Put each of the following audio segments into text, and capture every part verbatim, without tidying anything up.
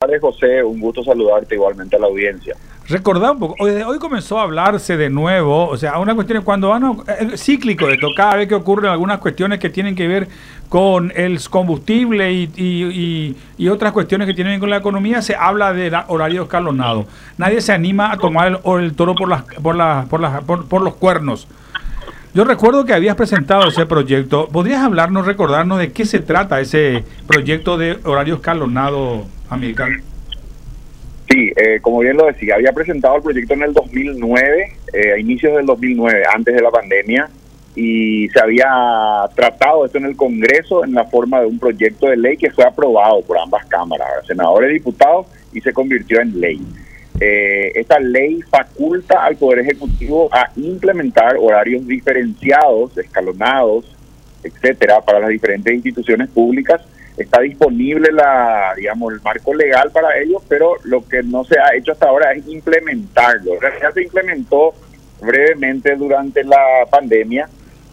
tardes, José. Un gusto saludarte igualmente a la audiencia. Recordá un poco, hoy, hoy comenzó a hablarse de nuevo, o sea, una cuestión cuando van a, es cíclico esto, cada vez que ocurren algunas cuestiones que tienen que ver con el combustible y, y, y, y otras cuestiones que tienen que ver con la economía, se habla de horario escalonado. Nadie se anima a tomar el, el toro por, las, por, las, por, las, por, por los cuernos. Yo recuerdo que habías presentado ese proyecto. ¿Podrías hablarnos, recordarnos de qué se trata ese proyecto de horario escalonado, Amílcar? Sí, eh, como bien lo decía, había presentado el proyecto en el dos mil nueve, eh, a inicios del dos mil nueve, antes de la pandemia, y se había tratado esto en el Congreso en la forma de un proyecto de ley que fue aprobado por ambas cámaras, senadores y diputados, y se convirtió en ley. Eh, esta ley faculta al Poder Ejecutivo a implementar horarios diferenciados, escalonados, etcétera, para las diferentes instituciones públicas. Está disponible la, digamos, el marco legal para ello, pero lo que no se ha hecho hasta ahora es implementarlo. En realidad se implementó brevemente durante la pandemia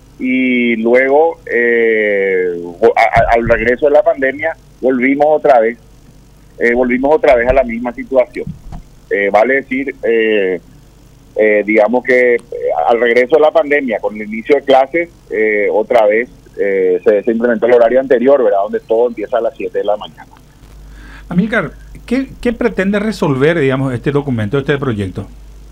y luego, eh, a, a, al regreso de la pandemia, volvimos otra vez, eh, volvimos otra vez a la misma situación. Eh, vale decir, eh, eh, digamos que eh, al regreso de la pandemia, con el inicio de clases, eh, otra vez eh, se, se implementó el horario anterior, ¿verdad? Donde todo empieza a las siete de la mañana. Amílcar, ¿qué, qué pretende resolver, digamos, este documento, este proyecto?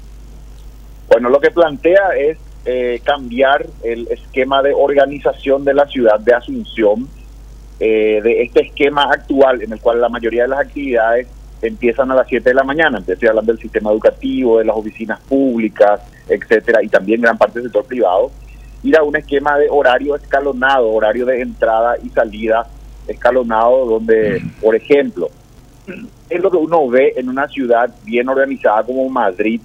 Bueno, lo que plantea es eh, cambiar el esquema de organización de la ciudad de Asunción, eh, de este esquema actual en el cual la mayoría de las actividades empiezan a las siete de la mañana. Estoy hablando del sistema educativo, de las oficinas públicas, etcétera, y también gran parte del sector privado. Ir a un esquema de horario escalonado, horario de entrada y salida escalonado, donde, por ejemplo, es lo que uno ve en una ciudad bien organizada como Madrid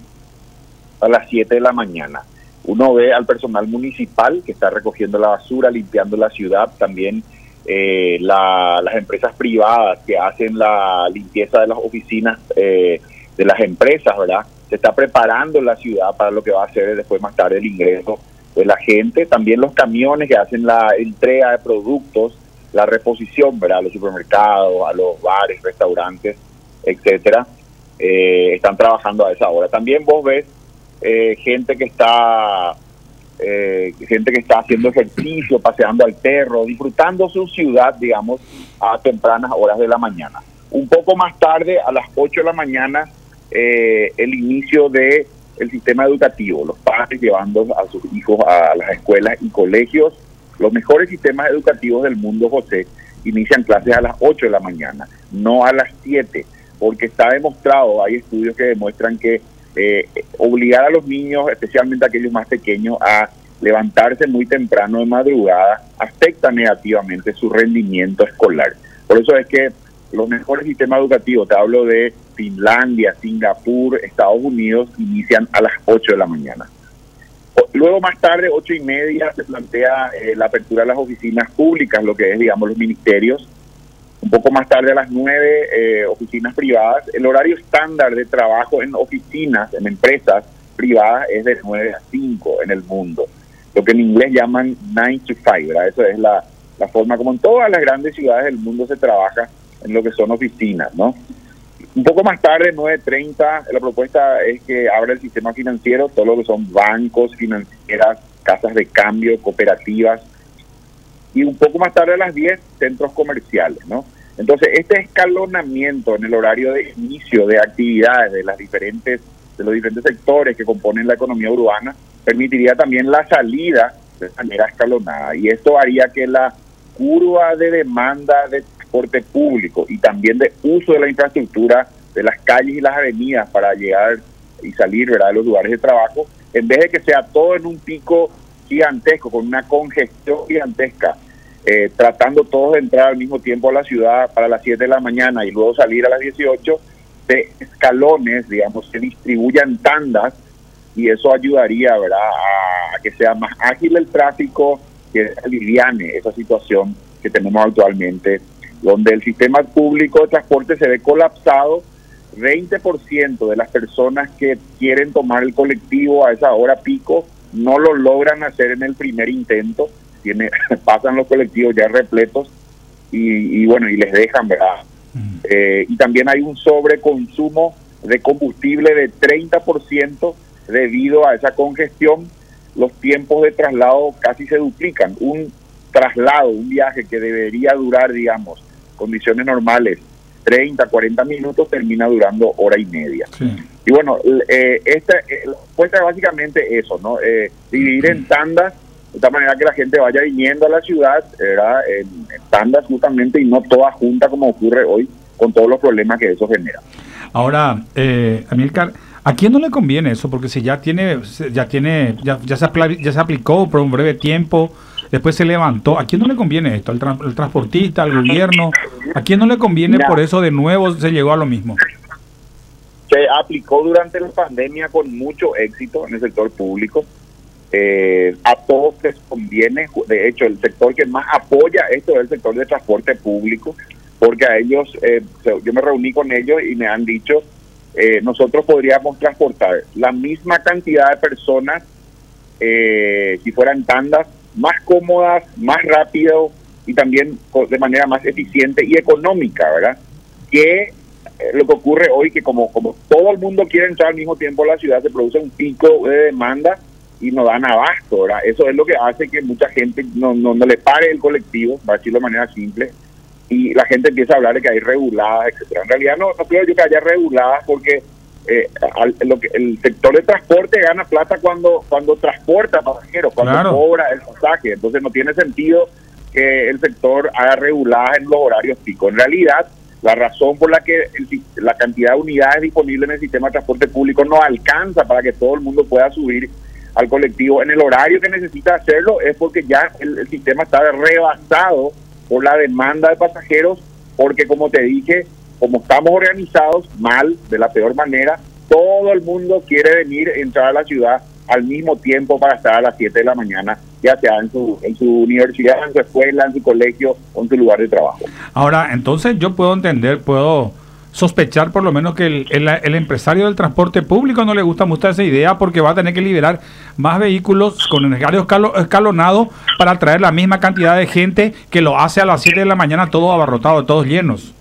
a las siete de la mañana. Uno ve al personal municipal que está recogiendo la basura, limpiando la ciudad, también Eh, la, las empresas privadas que hacen la limpieza de las oficinas eh, de las empresas, ¿verdad? Se está preparando la ciudad para lo que va a ser después más tarde el ingreso de la gente. También los camiones que hacen la entrega de productos, la reposición, ¿verdad? A los supermercados, a los bares, restaurantes, etcétera, eh, están trabajando a esa hora. También vos ves eh, gente que está Eh, gente que está haciendo ejercicio, paseando al perro, disfrutando su ciudad, digamos, a tempranas horas de la mañana. Un poco más tarde, a las ocho de la mañana, eh, el inicio de el sistema educativo, los padres llevando a sus hijos a las escuelas y colegios. Los mejores sistemas educativos del mundo, José, inician clases a las ocho de la mañana, no a las siete, porque está demostrado, hay estudios que demuestran que Eh, obligar a los niños, especialmente a aquellos más pequeños, a levantarse muy temprano de madrugada afecta negativamente su rendimiento escolar. Por eso es que los mejores sistemas educativos, te hablo de Finlandia, Singapur, Estados Unidos, inician a las ocho de la mañana. Luego más tarde, ocho y media, se plantea eh, la apertura de las oficinas públicas, lo que es, digamos, los ministerios. Un poco más tarde, a las nueve, eh, oficinas privadas. El horario estándar de trabajo en oficinas, en empresas privadas, es de nueve a cinco en el mundo. Lo que en inglés llaman nine to five, ¿verdad? Eso es la, la forma como en todas las grandes ciudades del mundo se trabaja en lo que son oficinas, ¿no? Un poco más tarde, nueve treinta, la propuesta es que abra el sistema financiero, todo lo que son bancos, financieras, casas de cambio, cooperativas. Y un poco más tarde, a las diez, centros comerciales, ¿no? Entonces, este escalonamiento en el horario de inicio de actividades de las diferentes de los diferentes sectores que componen la economía urbana permitiría también la salida de manera escalonada. Y esto haría que la curva de demanda de transporte público y también de uso de la infraestructura de las calles y las avenidas para llegar y salir, ¿verdad?, de los lugares de trabajo, en vez de que sea todo en un pico gigantesco, con una congestión gigantesca, eh, tratando todos de entrar al mismo tiempo a la ciudad para las siete de la mañana y luego salir a las dieciocho, de escalones, digamos, se distribuyan tandas, y eso ayudaría, ¿verdad?, a, a que sea más ágil el tráfico, que aliviane esa situación que tenemos actualmente, donde el sistema público de transporte se ve colapsado. Veinte por ciento de las personas que quieren tomar el colectivo a esa hora pico no lo logran hacer en el primer intento. Tiene, pasan los colectivos ya repletos y, y bueno, y les dejan, ¿verdad?, Mm. Eh, y también hay un sobreconsumo de combustible de treinta por ciento debido a esa congestión. Los tiempos de traslado casi se duplican. Un traslado, un viaje que debería durar, digamos, condiciones normales, treinta, cuarenta minutos, termina durando hora y media. Sí. Y bueno, eh, esta eh, la respuesta es básicamente eso, ¿no? Eh, dividir en tandas, de tal manera que la gente vaya viniendo a la ciudad, ¿verdad? En, en tandas justamente, y no toda junta como ocurre hoy, con todos los problemas que eso genera. Ahora, eh, Amílcar, ¿a quién no le conviene eso? Porque si ya tiene, ya tiene, ya, ya, se, ya se aplicó por un breve tiempo, después se levantó, ¿a quién no le conviene esto? ¿Al, tra al transportista, al gobierno? ¿A quién no le conviene? Mira, por eso de nuevo se llegó a lo mismo. Se aplicó durante la pandemia con mucho éxito en el sector público. Eh, a todos les conviene. De hecho, el sector que más apoya esto es el sector de transporte público, porque a ellos, eh, yo me reuní con ellos y me han dicho, eh, nosotros podríamos transportar la misma cantidad de personas eh, si fueran tandas, más cómodas, más rápido y también de manera más eficiente y económica, ¿verdad? Que eh, lo que ocurre hoy, que como, como todo el mundo quiere entrar al mismo tiempo a la ciudad, se produce un pico de demanda y no dan abasto, ¿verdad? Eso es lo que hace que mucha gente no, no, no le pare el colectivo, para decirlo de manera simple, y la gente empieza a hablar de que hay reguladas, etcétera. En realidad no, no creo yo que haya reguladas, porque eh, al, lo que, el sector de transporte gana plata cuando cuando transporta pasajeros, cuando claro. cobra el pasaje. Entonces no tiene sentido que el sector haga reguladas en los horarios pico. En realidad, la razón por la que el, la cantidad de unidades disponibles en el sistema de transporte público no alcanza para que todo el mundo pueda subir al colectivo en el horario que necesita hacerlo es porque ya el, el sistema está rebasado por la demanda de pasajeros, porque como te dije, como estamos organizados mal, de la peor manera, todo el mundo quiere venir, entrar a la ciudad al mismo tiempo para estar a las siete de la mañana, ya sea en su, en su universidad, en su escuela, en su colegio o en su lugar de trabajo. Ahora, entonces yo puedo entender, puedo sospechar por lo menos que el, el, el empresario del transporte público no le gusta mucho esa idea, porque va a tener que liberar más vehículos con el horario escalonado para traer la misma cantidad de gente que lo hace a las siete de la mañana todo abarrotado, todos llenos.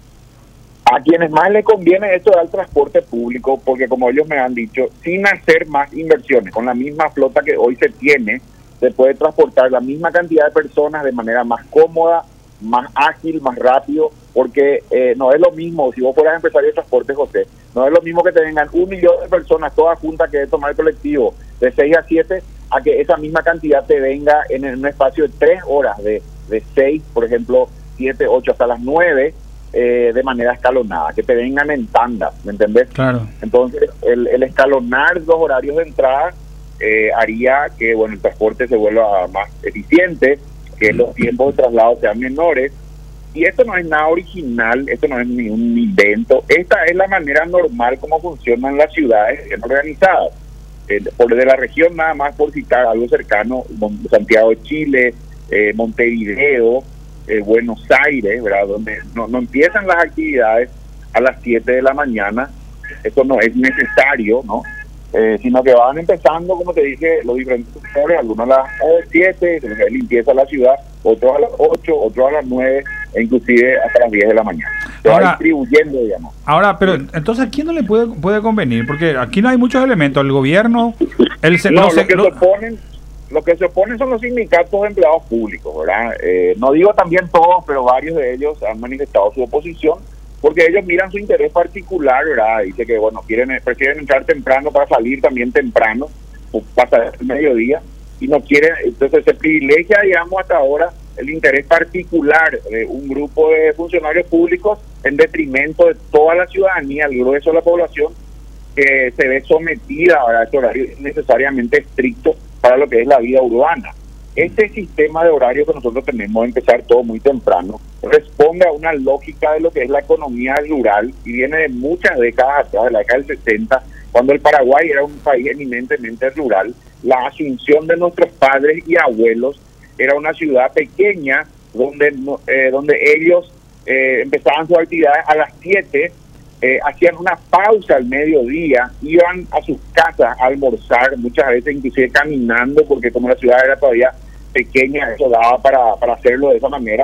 A quienes más les conviene esto al transporte público, porque como ellos me han dicho, sin hacer más inversiones, con la misma flota que hoy se tiene, se puede transportar la misma cantidad de personas de manera más cómoda, más ágil, más rápido, porque eh, no es lo mismo, si vos fueras empresario de transporte, José, no es lo mismo que te vengan un millón de personas todas juntas que de tomar el colectivo de seis a siete, a que esa misma cantidad te venga en, en un espacio de tres horas, de, de seis, por ejemplo, siete, ocho hasta las nueve, eh, de manera escalonada, que te vengan en tandas, ¿me entendés? Claro. Entonces, el, el escalonar los horarios de entrada eh, haría que, bueno, el transporte se vuelva más eficiente, que los tiempos de traslado sean menores. Y esto no es nada original, esto no es ni un invento, esta es la manera normal como funcionan las ciudades bien organizadas. Eh, por de la región, nada más por citar algo cercano, Santiago de Chile, eh, Montevideo, eh, Buenos Aires, ¿verdad? Donde no, no empiezan las actividades a las siete de la mañana, eso no es necesario, ¿no? Eh, sino que van empezando, como te dije, los diferentes sectores, algunos a las siete, se les limpieza la ciudad, otros a las ocho, otros a las nueve, e inclusive hasta las diez de la mañana. Se ahora, va distribuyendo, digamos. Ahora, pero entonces, ¿a quién no le puede puede convenir? Porque aquí no hay muchos elementos, el gobierno, el no, lo, se, que lo, se oponen, lo que se oponen son los sindicatos de empleados públicos, ¿verdad? Eh, no digo también todos, pero varios de ellos han manifestado su oposición, porque ellos miran su interés particular, ¿verdad? Dice que, bueno, quieren prefieren entrar temprano para salir también temprano, o pasar el mediodía, y no quieren, entonces se privilegia, digamos, hasta ahora el interés particular de un grupo de funcionarios públicos en detrimento de toda la ciudadanía, el grueso de la población, que se ve sometida a este horario necesariamente estricto para lo que es la vida urbana. Este sistema de horario que nosotros tenemos de empezar todo muy temprano responde a una lógica de lo que es la economía rural y viene de muchas décadas atrás, de la década del sesenta, cuando el Paraguay era un país eminentemente rural. La Asunción de nuestros padres y abuelos era una ciudad pequeña donde, eh, donde ellos eh, empezaban sus actividades a las siete, eh, hacían una pausa al mediodía, iban a sus casas a almorzar, muchas veces inclusive caminando, porque como la ciudad era todavía pequeña, eso daba para, para hacerlo de esa manera,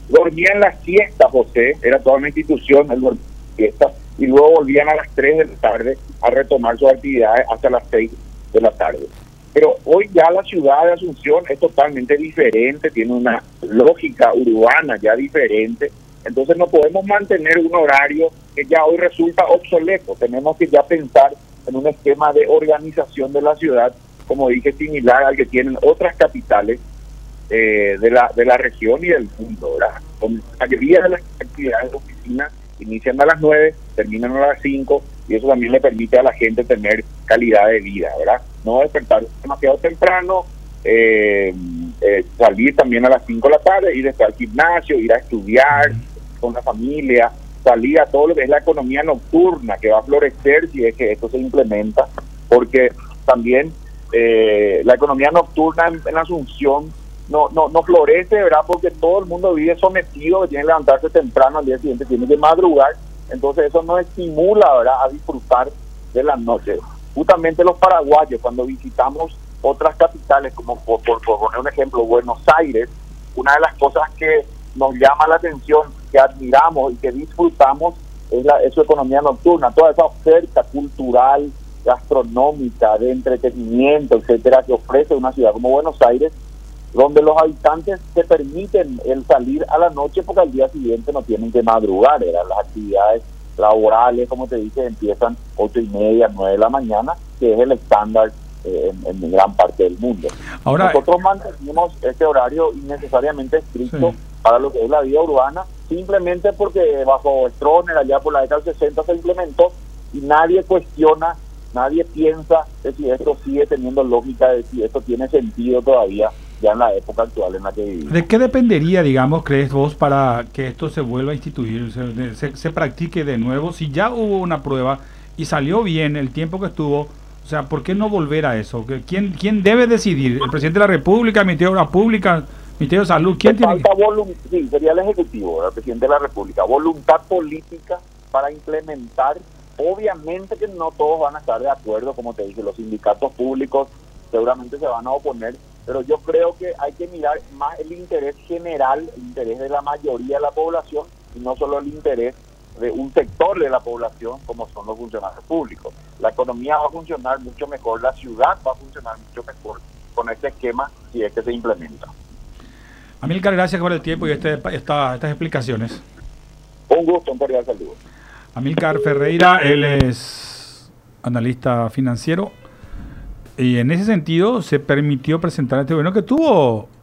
dormían la siesta, José, era toda una institución, el dormir la siesta, y luego volvían a las tres de la tarde a retomar sus actividades hasta las seis de la tarde. Pero hoy ya la ciudad de Asunción es totalmente diferente, tiene una lógica urbana ya diferente, entonces no podemos mantener un horario que ya hoy resulta obsoleto, tenemos que ya pensar en un esquema de organización de la ciudad, como dije, similar al que tienen otras capitales eh, de la de la región y del mundo, ¿verdad? Con la mayoría de las actividades de oficina inician a las nueve, terminan a las cinco, y eso también le permite a la gente tener calidad de vida, ¿verdad? No despertar demasiado temprano, eh, eh, salir también a las cinco de la tarde, ir al gimnasio, ir a estudiar con la familia, salir a todo lo que es la economía nocturna, que va a florecer si es que esto se implementa, porque también eh, la economía nocturna en, en Asunción no, no, no florece, ¿verdad? Porque todo el mundo vive sometido, que tiene que levantarse temprano, al día siguiente tiene que madrugar, entonces eso no estimula, ¿verdad?, a disfrutar de la noche. Justamente los paraguayos, cuando visitamos otras capitales, como por, por, por poner un ejemplo, Buenos Aires, una de las cosas que nos llama la atención, que admiramos y que disfrutamos, es, la, es su economía nocturna, toda esa oferta cultural, gastronómica, de entretenimiento, etcétera, que ofrece una ciudad como Buenos Aires, donde los habitantes se permiten el salir a la noche porque al día siguiente no tienen que madrugar, ¿verdad? Las actividades laborales, como te dije, empiezan ocho y media, nueve de la mañana, que es el estándar eh, en, en gran parte del mundo. Ahora, nosotros mantenemos este horario innecesariamente estricto sí. para lo que es la vida urbana, simplemente porque bajo Stroessner, allá por la década del sesenta, se implementó y nadie cuestiona, nadie piensa de si esto sigue teniendo lógica, de si esto tiene sentido todavía ya en la época actual en la que vivimos. ¿De qué dependería, digamos, crees vos, para que esto se vuelva a instituir, se, se, se practique de nuevo? Si ya hubo una prueba y salió bien el tiempo que estuvo, o sea, ¿por qué no volver a eso? ¿Quién, quién debe decidir? ¿El presidente de la República, el Ministerio de Obras Públicas, el Ministerio de Salud? ¿Quién tiene falta volum- sí, sería el Ejecutivo, el presidente de la República. Voluntad política para implementar. Obviamente que no todos van a estar de acuerdo, como te dije, los sindicatos públicos seguramente se van a oponer, pero yo creo que hay que mirar más el interés general, el interés de la mayoría de la población, y no solo el interés de un sector de la población como son los funcionarios públicos. La economía va a funcionar mucho mejor, la ciudad va a funcionar mucho mejor con este esquema si es que se implementa. Amílcar, gracias por el tiempo y este, esta, estas explicaciones. Un gusto, un cordial saludo. Amílcar Ferreira, él es analista financiero, y en ese sentido se permitió presentar este gobierno que tuvo